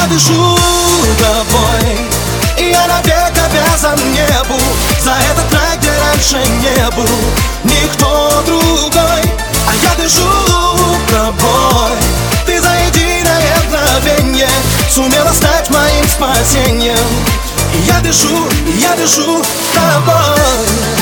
дышу тобой, и я навек обязан небу за этот рай, где раньше не был никто другой. А я дышу тобой, ты за единое мгновенье сумела стать моим спасением. И я дышу тобой.